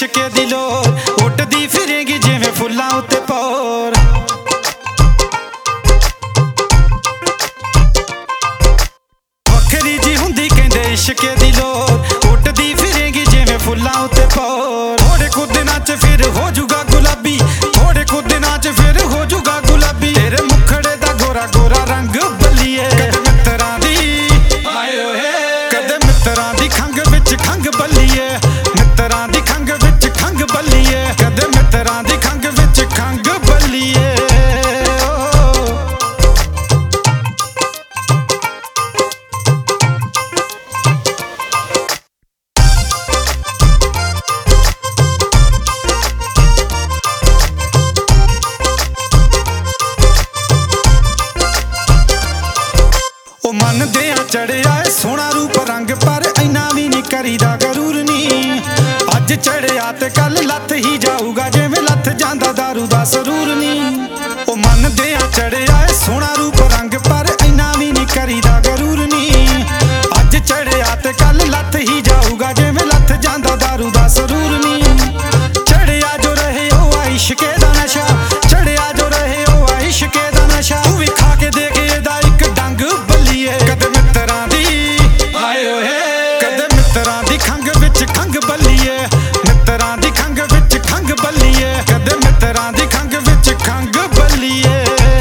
इश्के दी लोर उठदी फिरेंगी जिवें फुल्लां उत्ते पौर। वखरी जी हुंदी कहंदे इश्के दी लोर उठदी फिरेंगी जिवें फुल्लां उत्ते पौर। थोड़े कुछ दिनां च फिर हो जूगा गुलाबी, थोड़े कुछ दिनां च फिर हो जूगा गुलाबी। तेरे मुखड़े दा गोरा गोरा रंग बल्लीए कदे मित्तरां दी कदे मित्तरां दी खंघ विच खंघ बल्लीए, मित्तरां दी खंघ विच खंघ बल्लीए, कदे मित्तरां दी खंघ विच खंघ बल्लीए। मन दिया चढ़िया सोहना रूप रंग पर इना भी नहीं करीदा गरूर नी। अज चढ़िया ते कल लथ ही जाऊगा जिवें लथ जांदा दारू दा सरूर नी। ओ मन दिया चढ़िया सोहना रूप रंग पर इना भी नहीं करीदा गरूर नी। अज चढ़िया ते कल लथ ही जाऊगा जिवें लथ जांदा दारू दा सरूर नी। चढ़िया जो रहे ओ इश्के दा नशा, चढ़िया जो रहे ओ इश्के दा नशा। तू भी खा के देख एदा इक डंग बल्लीए कदे मित्तरां दी कदे मित्तरां दी खंघ विच खंघ बल्लीए, मित्तरां दी खंघ विच खंघ बल्लीए, कदे मित्तरां दी खंघ विच खंघ बल्लीए।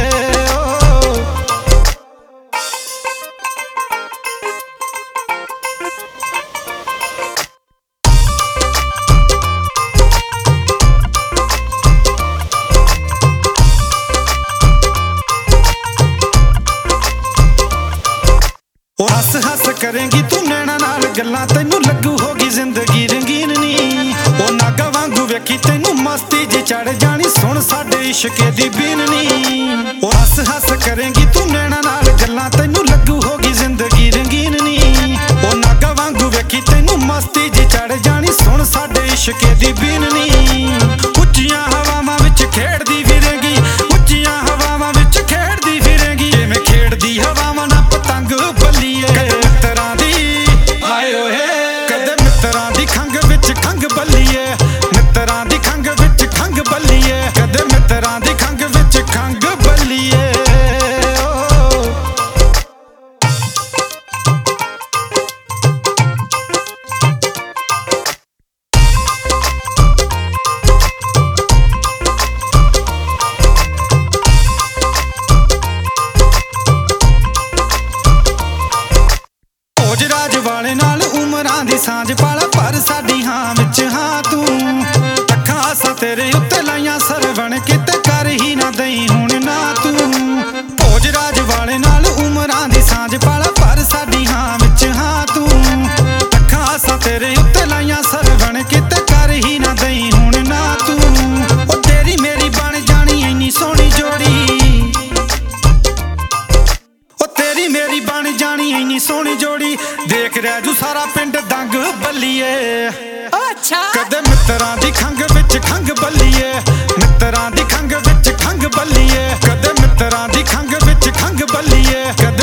हस हस करेंगी तू नैना नाल गल्लां तैनू लगू होगी जिंदगी रंगीन नी। ओ नागा वांगू वेखी तैनू मस्ती जी चढ़ जानी सुन साडे इश्के दी बीन नी। ओ हस हस करेंगी तू नैना नाल गल्लां तैनू लगू होगी जिंदगी रंगीन नी। ओ नागा वांगू वेखी तैनू मस्ती जी चढ़ जानी सुन साडे इश्के दी बीन नी। उच्चियां हवावां विच खेड़दी फिरेंगी, उच्चियां हवावां विच खेड़दी फिरेंगी जिवें खेड़दी हवावां ना पतंग बल्लीए। कदे मित्तरां दी कदे मित्तरां दी खंघ विच खंघ बल्लीए, मित्तरां दी खंघ विच खंघ बल्लीए, कदे मित्तरां दी खंघ विच खंघ बल्लीए। राज वाले नाल उमरां दी सांझ पाला पर साडी हां विच हां तू। अखां आसां तेरे उत्ते लाइयां सरवण किते कर ही ना दई हुण ना तू। भोज राज वाले नाल उमरां दी सांझ पाला पर साडी हां विच हां तू। अखां आसां तेरे उत्ते लाइयां सरवण किते कर ही ना दई हुण ना तू। ओ तेरी मेरी बन जानी इन्नी सोहनी जोड़ी, तेरी मेरी बन जानी इन्नी सोहनी जोड़ी। देख रह जू सारा पिंड दंग बल्लीए। अच्छा कदे मित्तरां दी खंघ विच खंघ बल्लीए, मित्तरां दी खंघ विच खंघ बल्लीए, कदे मित्तरां दी खंघ विच खंघ बल्लीए।